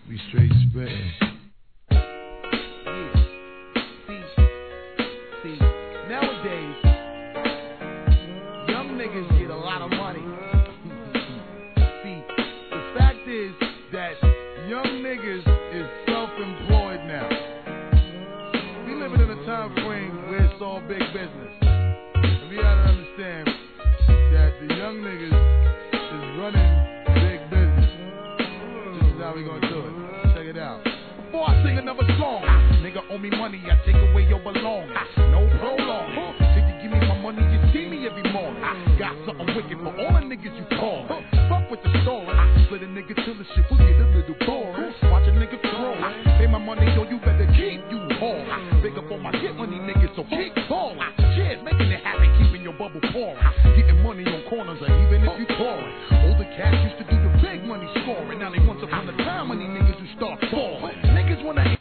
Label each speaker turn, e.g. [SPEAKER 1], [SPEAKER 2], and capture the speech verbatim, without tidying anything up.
[SPEAKER 1] We straight spitting.
[SPEAKER 2] Yeah. See, see, nowadays, young niggas get a lot of money. See, the fact is that young niggas is self-employed now. We living in a time frame where it's all big business. And we gotta understand that the young niggas is running big business. This is how we gonna do it. Check it out. Before I sing another song, nigga owe me money, I take away your belongings. No prolong. Till you give me my money, you see me every morning. Got something wicked for all the niggas you call. Fuck with the story. Split a nigga till the shit will get a little boring. Watch a nigga throw. Pay my money, yo, you better keep you whole. Big up on my get money niggas, so keep falling. Cheers, making it happen, keeping your bubble pouring. Getting money on corners, or even if you touring. Older cats used to do the big money scoring. Now they once upon a time money niggas who start falling. Niggas wanna